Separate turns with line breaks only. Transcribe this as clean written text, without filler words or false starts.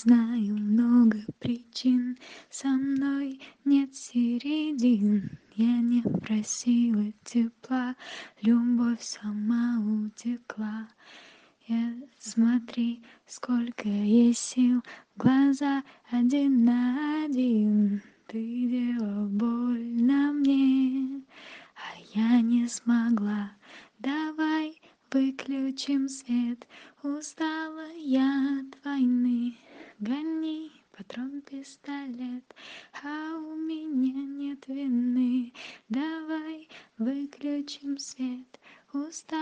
знаю много причин, со мной нет середин. Я не просила тепла, любовь сама утекла. Смотри, сколько есть сил, глаза один на один. Ты делал больно мне, а я не смогла. Давай выключим свет, устала я от войны. Гони патрон, пистолет, а у меня нет вины. Давай выключим свет, устала